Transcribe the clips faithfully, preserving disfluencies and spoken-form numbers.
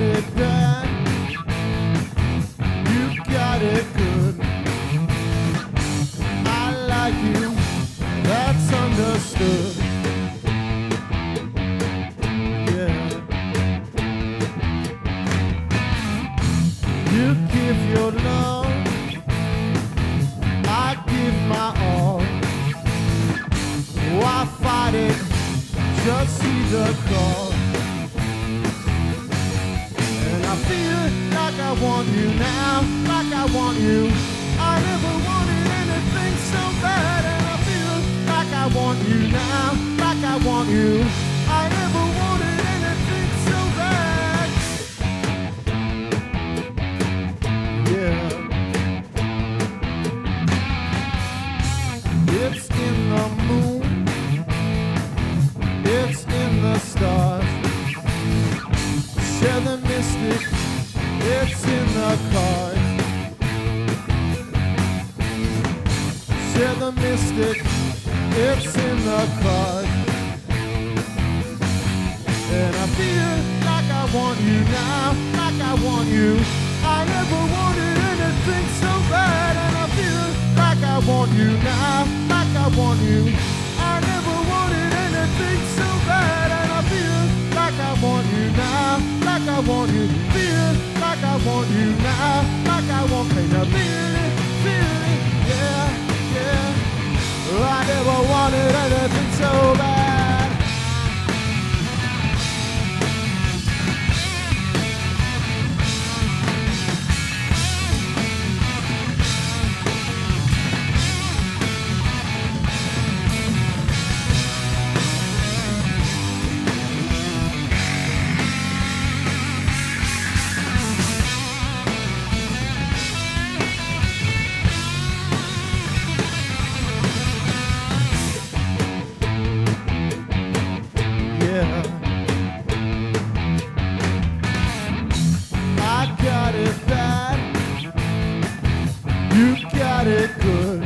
it bad, you got it good. I like you, that's understood. Yeah. You give your love, I give my all. Why fight it? Just see the call. And I feel like I want you now, like I want you. I never wanted anything so bad. And I feel like I want you now, like I want you. I never wanted anything so bad. Yeah. It's in the moon, it's in the stars. Share the mystic, it's in the cards. Share the mystic, it's in the cards. And I feel like I want you now, like I want you. I never wanted anything so bad. And I feel like I want you now, like I want you. I never wanted anything so bad. And I feel like I want you now, like I want you. Feel like I want you now, like I want you. Feel it, feel it, yeah, yeah. I never wanted anything so bad. I got it bad, you got it good.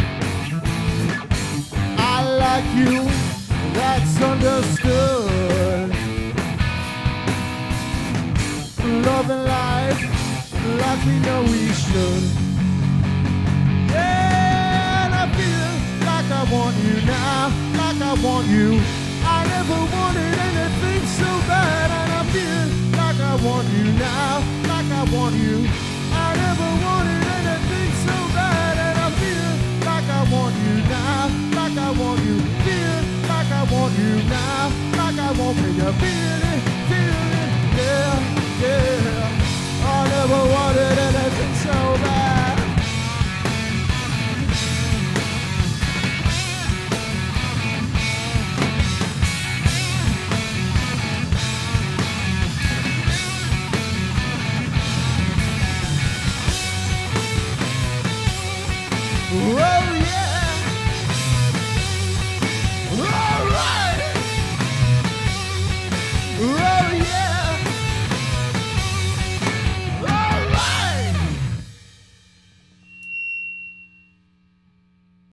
I like you, that's understood. Loving life like we know we should. Yeah, and I feel like I want you now, like I want you. I never wanted anything so bad. And I feel like I want you now, like I want you. I never wanted anything so bad. And I feel like I want you now, like I want you. Feel like I want you now, like I want you. Feel it.